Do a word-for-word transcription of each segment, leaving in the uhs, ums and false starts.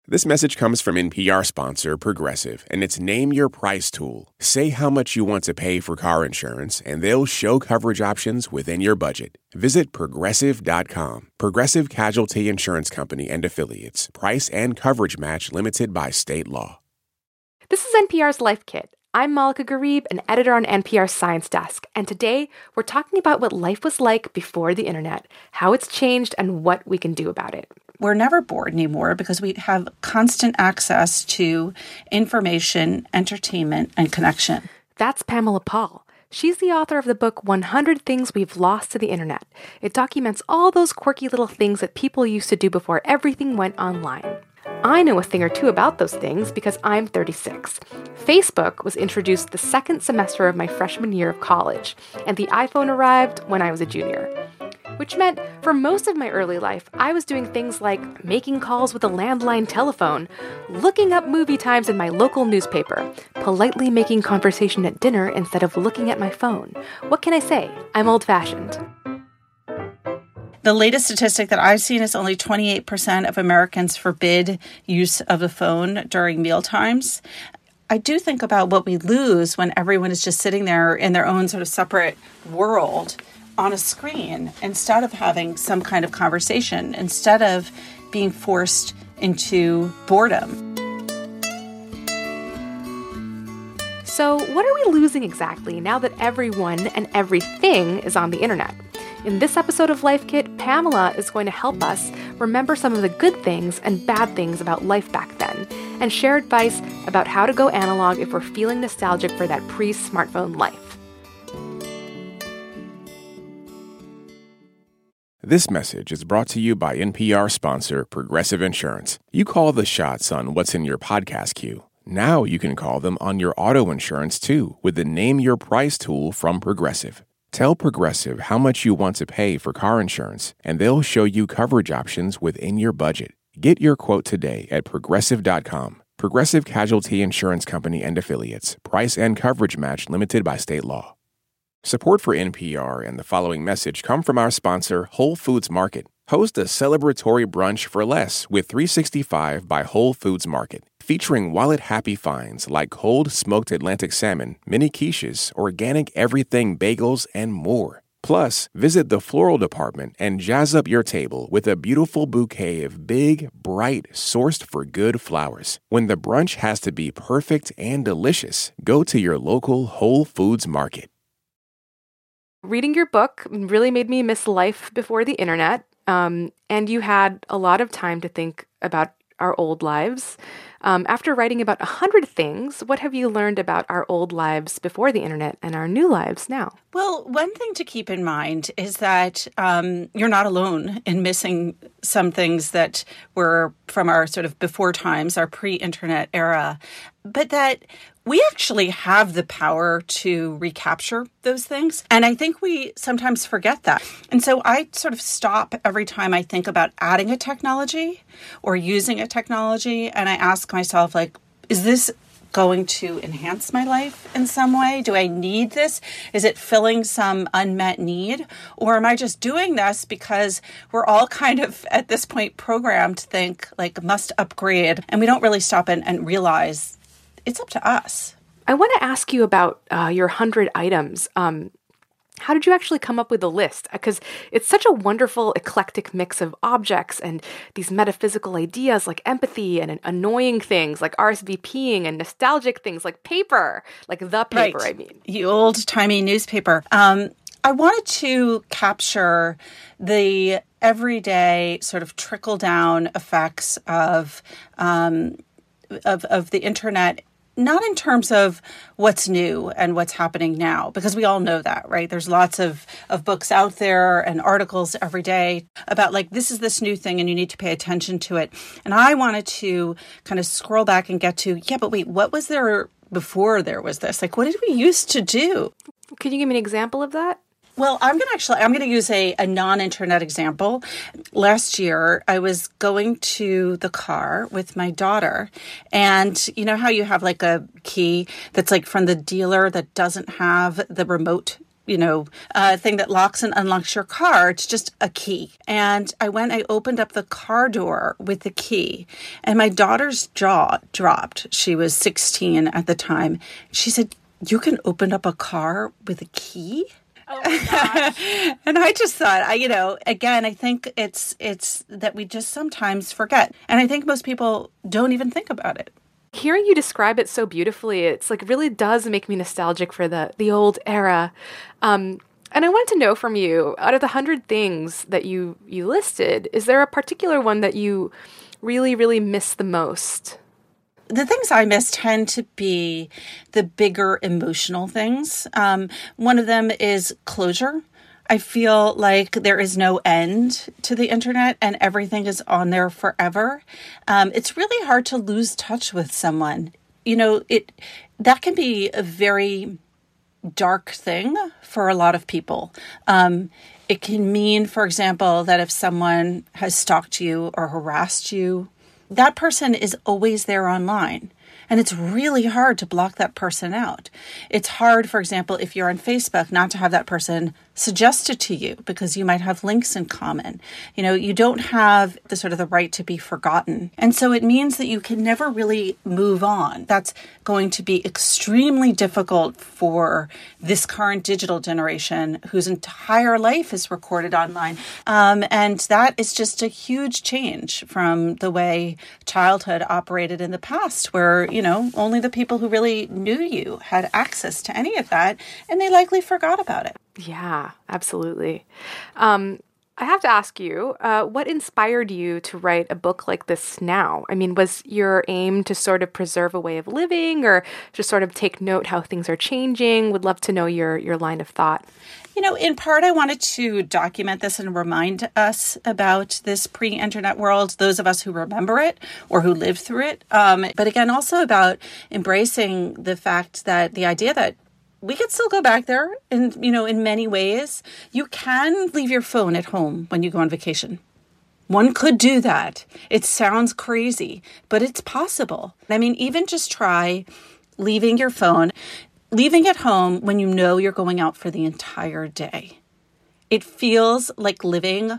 This message comes from N P R sponsor Progressive, and it's Name Your Price tool. Say how much you want to pay for car insurance, and they'll show coverage options within your budget. Visit Progressive dot com. Progressive Casualty Insurance Company and Affiliates. Price and coverage match limited by state law. This is N P R's Life Kit. I'm Malika Gharib, an editor on N P R's Science Desk, and today we're talking about what life was like before the internet, how it's changed, and what we can do about it. We're never bored anymore because we have constant access to information, entertainment, and connection. That's Pamela Paul. She's the author of the book one hundred Things We've Lost to the Internet. It documents all those quirky little things that people used to do before everything went online. I know a thing or two about those things because I'm thirty-six. Facebook was introduced the second semester of my freshman year of college, and the iPhone arrived when I was a junior. Which meant for most of my early life, I was doing things like making calls with a landline telephone, looking up movie times in my local newspaper, politely making conversation at dinner instead of looking at my phone. What can I say? I'm old-fashioned. The latest statistic that I've seen is only twenty-eight percent of Americans forbid use of the phone during mealtimes. I do think about what we lose when everyone is just sitting there in their own sort of separate world on a screen instead of having some kind of conversation, instead of being forced into boredom. So what are we losing exactly now that everyone and everything is on the internet? In this episode of Life Kit, Pamela is going to help us remember some of the good things and bad things about life back then, and share advice about how to go analog if we're feeling nostalgic for that pre-smartphone life. This message is brought to you by N P R sponsor Progressive Insurance. You call the shots on what's in your podcast queue. Now you can call them on your auto insurance too with the Name Your Price tool from Progressive. Tell Progressive how much you want to pay for car insurance, and they'll show you coverage options within your budget. Get your quote today at Progressive dot com. Progressive Casualty Insurance Company and Affiliates. Price and coverage match limited by state law. Support for N P R and the following message come from our sponsor, Whole Foods Market. Host a celebratory brunch for less with three sixty-five by Whole Foods Market, featuring wallet-happy finds like cold smoked Atlantic salmon, mini quiches, organic everything bagels, and more. Plus, visit the floral department and jazz up your table with a beautiful bouquet of big, bright, sourced for good flowers. When the brunch has to be perfect and delicious, go to your local Whole Foods Market. Reading your book really made me miss life before the internet, um, and you had a lot of time to think about our old lives. Um, after writing about one hundred things, what have you learned about our old lives before the internet and our new lives now? Well, one thing to keep in mind is that um, you're not alone in missing some things that were from our sort of before times, our pre-internet era, but that we actually have the power to recapture those things. And I think we sometimes forget that. And so I sort of stop every time I think about adding a technology or using a technology, and I ask myself, like, is this going to enhance my life in some way? Do I need this? Is it filling some unmet need? Or am I just doing this because we're all kind of at this point programmed to think like must upgrade, and we don't really stop and, and realize it's up to us. I want to ask you about uh, your one hundred items. Um, how did you actually come up with the list? Because it's such a wonderful, eclectic mix of objects and these metaphysical ideas like empathy and annoying things like RSVPing and nostalgic things like paper, like the paper, right. I mean. The old-timey newspaper. Um, I wanted to capture the everyday sort of trickle-down effects of um, of, of the internet, not in terms of what's new and what's happening now, because we all know that, right? There's lots of, of books out there and articles every day about like, this is this new thing and you need to pay attention to it. And I wanted to kind of scroll back and get to, yeah, but wait, what was there before there was this? Like, what did we used to do? Can you give me an example of that? Well, I'm going to actually, I'm going to use a, a non-internet example. Last year, I was going to the car with my daughter, and you know how you have like a key that's like from the dealer that doesn't have the remote you know, uh, thing that locks and unlocks your car. It's just a key. And I went, I opened up the car door with the key, and my daughter's jaw dropped. She was sixteen at the time. She said, "You can open up a car with a key?" Oh my gosh. And I just thought, I, you know, again, I think it's it's that we just sometimes forget. And I think most people don't even think about it. Hearing you describe it so beautifully, it's like really does make me nostalgic for the the old era. Um, and I wanted to know from you, out of the hundred things that you you listed, is there a particular one that you really, really miss the most? The things I miss tend to be the bigger emotional things. Um, one of them is closure. I feel like there is no end to the internet and everything is on there forever. Um, it's really hard to lose touch with someone. You know, it that can be a very dark thing for a lot of people. Um, it can mean, for example, that if someone has stalked you or harassed you, that person is always there online. And it's really hard to block that person out. It's hard, for example, if you're on Facebook, not to have that person suggested to you because you might have links in common. You know, you don't have the sort of the right to be forgotten. And so it means that you can never really move on. That's going to be extremely difficult for this current digital generation whose entire life is recorded online. Um, and that is just a huge change from the way childhood operated in the past, where, you know, only the people who really knew you had access to any of that, and they likely forgot about it. Yeah, absolutely. Um, I have to ask you, uh, what inspired you to write a book like this now? I mean, was your aim to sort of preserve a way of living, or just sort of take note how things are changing? Would love to know your your line of thought. You know, in part, I wanted to document this and remind us about this pre-internet world, those of us who remember it or who lived through it. Um, but again, also about embracing the fact that the idea that we could still go back there in, you know, in many ways. You can leave your phone at home when you go on vacation. One could do that. It sounds crazy, but it's possible. I mean, even just try leaving your phone, leaving it home when you know you're going out for the entire day. It feels like living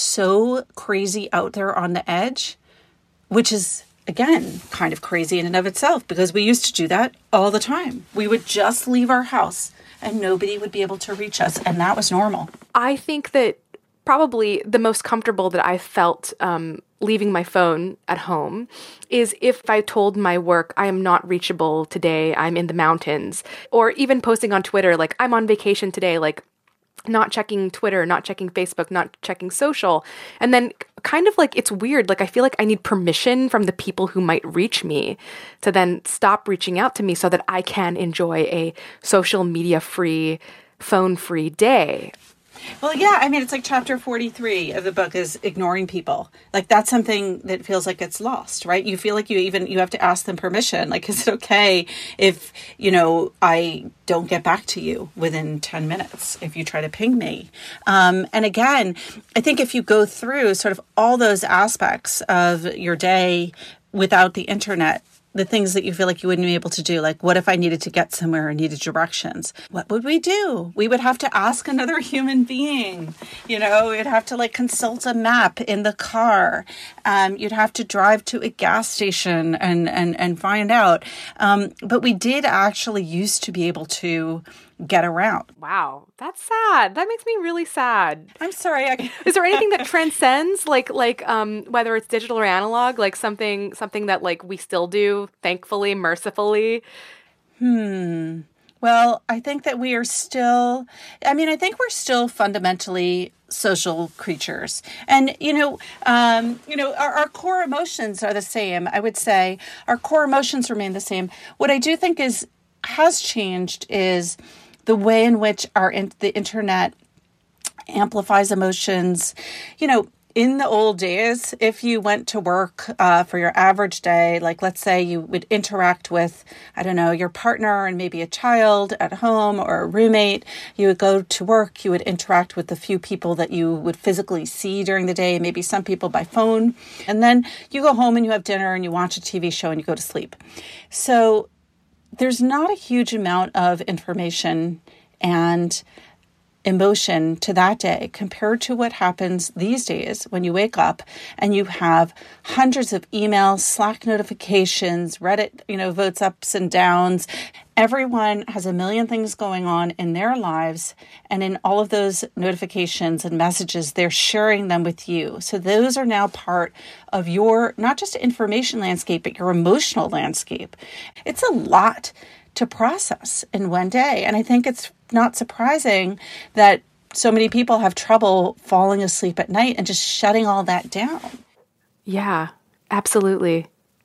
so crazy out there on the edge, which is, again, kind of crazy in and of itself, because we used to do that all the time. We would just leave our house and nobody would be able to reach us, and that was normal. I think that probably the most comfortable that I felt um, leaving my phone at home is if I told my work, I am not reachable today, I'm in the mountains, or even posting on Twitter, like, I'm on vacation today, like, not checking Twitter, not checking Facebook, not checking social. And then kind of like, it's weird. Like, I feel like I need permission from the people who might reach me to then stop reaching out to me so that I can enjoy a social media free, phone free day. Well, yeah, I mean, it's like chapter forty-three of the book is ignoring people. Like, that's something that feels like it's lost, right? You feel like you even, you have to ask them permission. Like, is it okay if, you know, I don't get back to you within ten minutes if you try to ping me? Um, and again, I think if you go through sort of all those aspects of your day without the internet, the things that you feel like you wouldn't be able to do, like, what if I needed to get somewhere and needed directions? What would we do? We would have to ask another human being. You know, we'd have to like consult a map in the car. Um, you'd have to drive to a gas station and and and find out. Um, but we did actually used to be able to get around. Wow, that's sad. That makes me really sad. I'm sorry. I... Is there anything that transcends, like like um, whether it's digital or analog, like something something that like we still do, thankfully, mercifully? Hmm. Well, I think that we are still, I mean, I think we're still fundamentally social creatures. And, you know, um, you know, our, our core emotions are the same. I would say our core emotions remain the same. What I do think is has changed is the way in which our in, the internet amplifies emotions. You know, in the old days, if you went to work uh, for your average day, like let's say you would interact with, I don't know, your partner and maybe a child at home or a roommate, you would go to work, you would interact with the few people that you would physically see during the day, maybe some people by phone. And then you go home and you have dinner and you watch a T V show and you go to sleep. So there's not a huge amount of information and emotion to that day compared to what happens these days when you wake up and you have hundreds of emails, Slack notifications, Reddit, you know, votes ups and downs. Everyone has a million things going on in their lives. And in all of those notifications and messages, they're sharing them with you. So those are now part of your, not just information landscape, but your emotional landscape. It's a lot to process in one day. And I think it's not surprising that so many people have trouble falling asleep at night and just shutting all that down. Yeah, absolutely.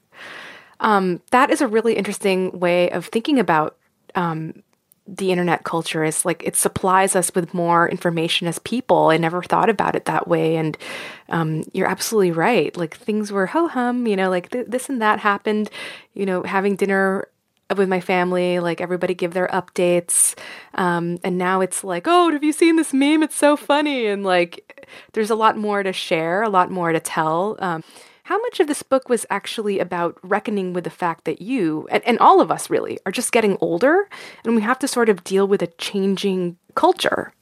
Um, that is a really interesting way of thinking about um, the internet culture. Is like it supplies us with more information as people. I never thought about it that way. And um, you're absolutely right. Like things were ho-hum, you know, like th- this and that happened, you know, having dinner with my family, like everybody give their updates. Um, and now it's like, oh, have you seen this meme? It's so funny. And like, there's a lot more to share, a lot more to tell. Um, how much of this book was actually about reckoning with the fact that you, and, and all of us really, are just getting older and we have to sort of deal with a changing culture?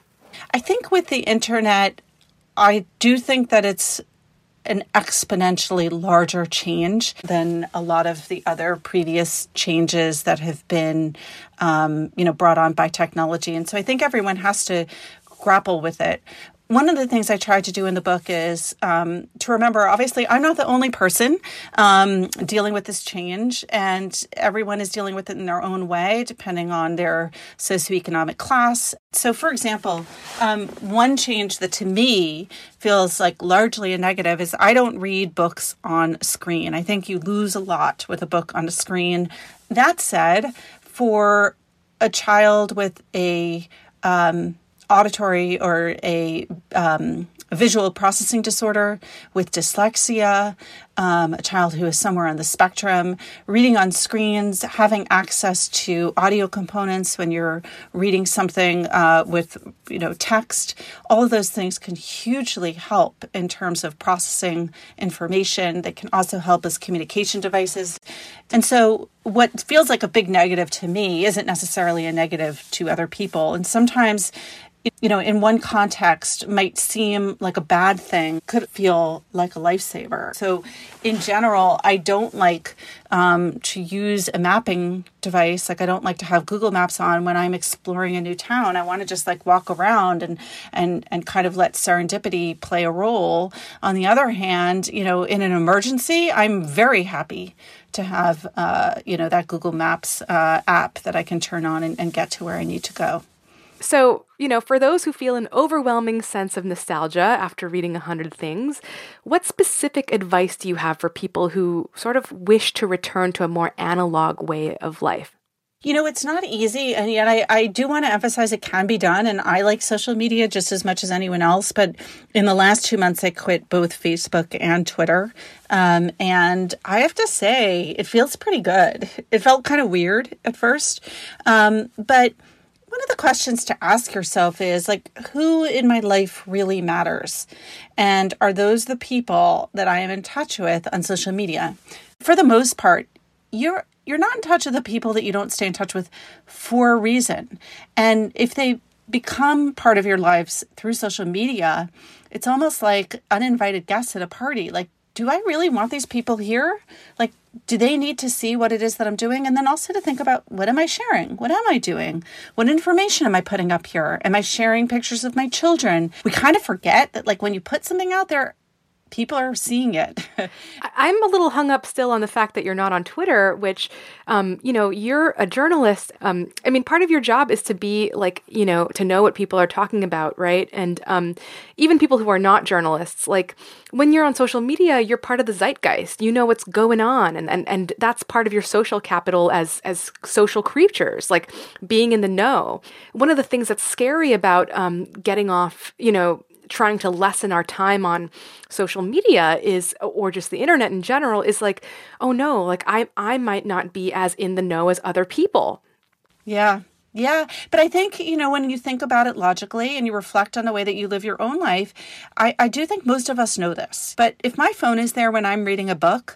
I think with the internet, I do think that it's an exponentially larger change than a lot of the other previous changes that have been, um, you know, brought on by technology. And so I think everyone has to grapple with it. One of the things I tried to do in the book is um, to remember, obviously, I'm not the only person um, dealing with this change, and everyone is dealing with it in their own way, depending on their socioeconomic class. So, for example, um, one change that to me feels like largely a negative is I don't read books on screen. I think you lose a lot with a book on a screen. That said, for a child with a um, auditory or a um, visual processing disorder, with dyslexia, um, a child who is somewhere on the spectrum, reading on screens, having access to audio components when you're reading something uh, with, you know, text, all of those things can hugely help in terms of processing information. They can also help as communication devices. And so what feels like a big negative to me isn't necessarily a negative to other people. And sometimes, you know, in one context might seem like a bad thing, could feel like a lifesaver. So in general, I don't like um, to use a mapping device. Like I don't like to have Google Maps on when I'm exploring a new town. I want to just like walk around and, and, and kind of let serendipity play a role. On the other hand, you know, in an emergency, I'm very happy to have, uh, you know, that Google Maps uh, app that I can turn on and, and get to where I need to go. So, you know, for those who feel an overwhelming sense of nostalgia after reading A Hundred Things, what specific advice do you have for people who sort of wish to return to a more analog way of life? You know, it's not easy, and yet I, I do want to emphasize it can be done, and I like social media just as much as anyone else, but in the last two months, I quit both Facebook and Twitter, um, and I have to say, it feels pretty good. It felt kind of weird at first, um, but one of the questions to ask yourself is, like, who in my life really matters? And are those the people that I am in touch with on social media? For the most part, you're you're not in touch with the people that you don't stay in touch with for a reason. And if they become part of your lives through social media, it's almost like uninvited guests at a party. Like, do I really want these people here? Like, do they need to see what it is that I'm doing? And then also to think about, what am I sharing? What am I doing? What information am I putting up here? Am I sharing pictures of my children? We kind of forget that, like, when you put something out there, people are seeing it. I'm a little hung up still on the fact that you're not on Twitter, which, um, you know, you're a journalist. Um, I mean, part of your job is to be like, you know, to know what people are talking about, right? And um, even people who are not journalists, like when you're on social media, you're part of the zeitgeist. You know what's going on. And, and, and that's part of your social capital as, as social creatures, like being in the know. One of the things that's scary about um, getting off, you know, trying to lessen our time on social media is, or just the internet in general, is like, oh no, like I I might not be as in the know as other people. Yeah. Yeah. But I think, you know, when you think about it logically and you reflect on the way that you live your own life, I, I do think most of us know this. But if my phone is there when I'm reading a book,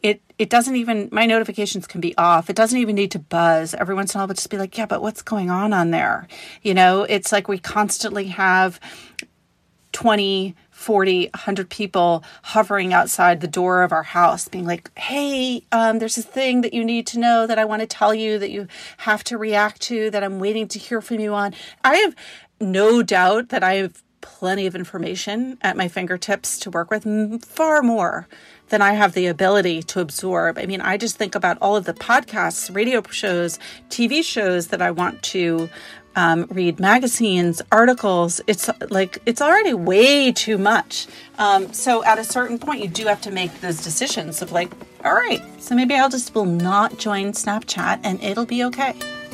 it it doesn't even, my notifications can be off. It doesn't even need to buzz. Every once in a while, but just be like, yeah, but what's going on on there? You know, it's like we constantly have twenty, forty, one hundred people hovering outside the door of our house being like, hey, um, there's this thing that you need to know that I want to tell you that you have to react to, that I'm waiting to hear from you on. I have no doubt that I have plenty of information at my fingertips to work with, far more than I have the ability to absorb. I mean, I just think about all of the podcasts, radio shows, T V shows that I want to Um, read, magazines, articles. It's like, it's already way too much. Um, so at a certain point, you do have to make those decisions of like, all right, so maybe I'll just will not join Snapchat and it'll be okay.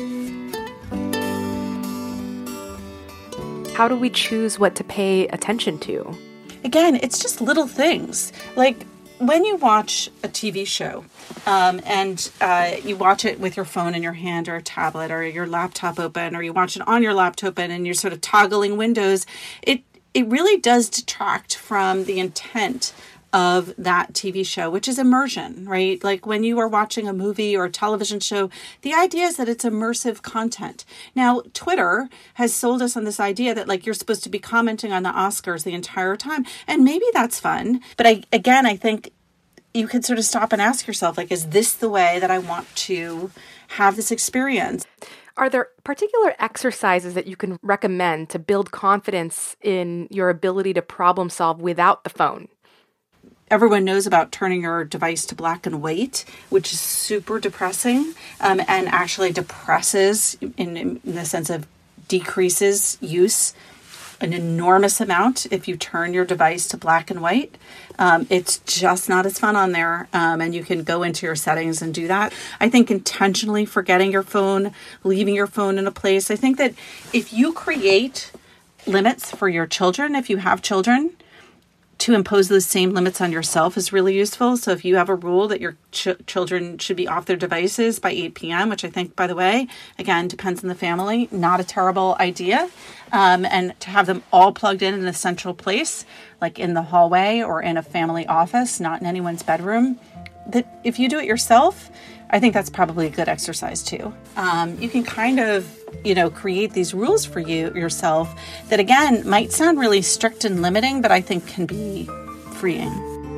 How do we choose what to pay attention to? Again, it's just little things. Like when you watch a T V show, Um, and uh, you watch it with your phone in your hand or a tablet or your laptop open, or you watch it on your laptop open and you're sort of toggling windows, it it really does detract from the intent of that T V show, which is immersion, right? Like when you are watching a movie or a television show, the idea is that it's immersive content. Now, Twitter has sold us on this idea that like you're supposed to be commenting on the Oscars the entire time, and maybe that's fun. But I, again, I think you could sort of stop and ask yourself, like, is this the way that I want to have this experience? Are there particular exercises that you can recommend to build confidence in your ability to problem solve without the phone? Everyone knows about turning your device to black and white, which is super depressing, um, and actually depresses in, in the sense of decreases use an enormous amount if you turn your device to black and white. Um, it's just not as fun on there, um, and you can go into your settings and do that. I think intentionally forgetting your phone, leaving your phone in a place. I think that if you create limits for your children, if you have children, to impose those same limits on yourself is really useful. So if you have a rule that your ch- children should be off their devices by eight p.m., which I think, by the way, again, depends on the family, not a terrible idea. Um, and to have them all plugged in in a central place, like in the hallway or in a family office, not in anyone's bedroom, that if you do it yourself, I think that's probably a good exercise too. Um, you can kind of, you know, create these rules for you yourself that, again, might sound really strict and limiting, but I think can be freeing.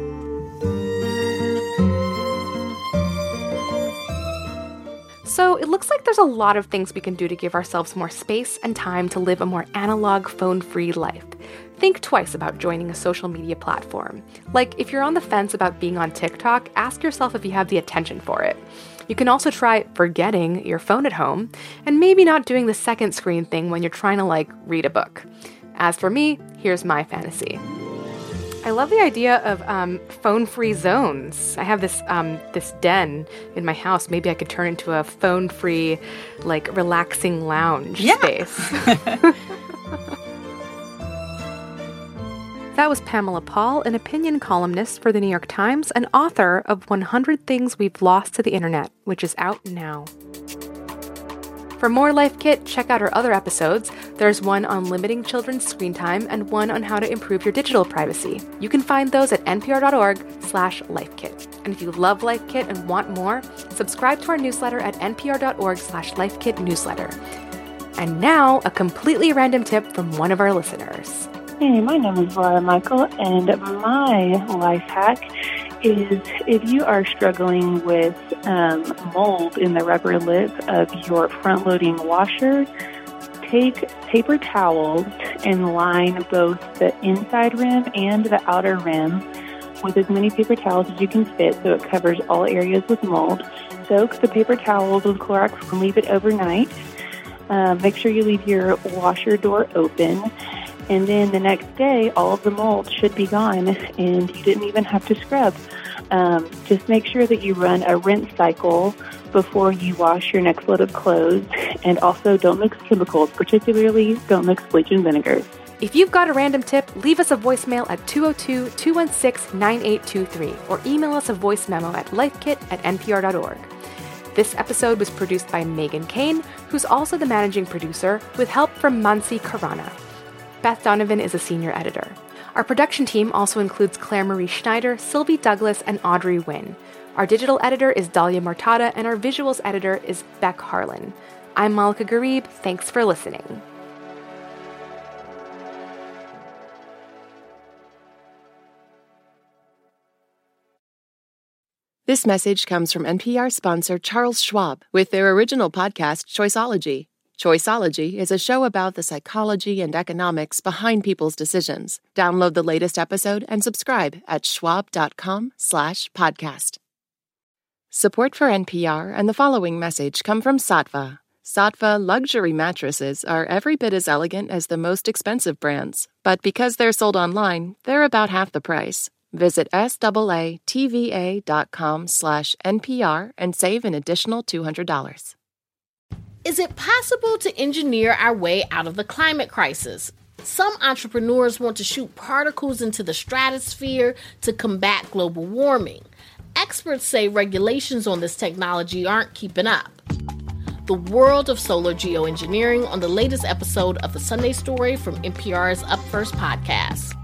So it looks like there's a lot of things we can do to give ourselves more space and time to live a more analog, phone-free life. Think twice about joining a social media platform. Like, if you're on the fence about being on TikTok, ask yourself if you have the attention for it. You can also try forgetting your phone at home, and maybe not doing the second screen thing when you're trying to, like, read a book. As for me, here's my fantasy. I love the idea of um, phone-free zones. I have this um, this den in my house. Maybe I could turn into a phone-free, like, relaxing lounge yeah. space. That was Pamela Paul, an opinion columnist for The New York Times and author of one hundred Things We've Lost to the Internet, which is out now. For more Life Kit, check out our other episodes. There's one on limiting children's screen time and one on how to improve your digital privacy. You can find those at npr.org slash lifekit. And if you love Life Kit and want more, subscribe to our newsletter at npr.org slash lifekit newsletter. And now, a completely random tip from one of our listeners. Hey, my name is Laura Michael, and my life hack is if you are struggling with um, mold in the rubber lip of your front-loading washer, take paper towels and line both the inside rim and the outer rim with as many paper towels as you can fit so it covers all areas with mold. Soak the paper towels with Clorox and leave it overnight. Uh, make sure you leave your washer door open. And then the next day, all of the mold should be gone, and you didn't even have to scrub. Um, just make sure that you run a rinse cycle before you wash your next load of clothes. And also, don't mix chemicals, particularly don't mix bleach and vinegar. If you've got a random tip, leave us a voicemail at two oh two, two one six, nine eight two three or email us a voice memo at lifekit at npr dot org. This episode was produced by Megan Kane, who's also the managing producer, with help from Mansi Karana. Beth Donovan is a senior editor. Our production team also includes Claire Marie Schneider, Sylvie Douglas, and Audrey Wynn. Our digital editor is Dahlia Mortada, and our visuals editor is Beck Harlan. I'm Malika Gharib. Thanks for listening. This message comes from N P R sponsor Charles Schwab with their original podcast, Choiceology. Choiceology is a show about the psychology and economics behind people's decisions. Download the latest episode and subscribe at schwab.com slash podcast. Support for N P R and the following message come from Saatva. Saatva luxury mattresses are every bit as elegant as the most expensive brands, but because they're sold online, they're about half the price. Visit S-A-A-T-V-A.com slash NPR and save an additional two hundred dollars. Is it possible to engineer our way out of the climate crisis? Some entrepreneurs want to shoot particles into the stratosphere to combat global warming. Experts say regulations on this technology aren't keeping up. The world of solar geoengineering on the latest episode of The Sunday Story from N P R's Up First podcast.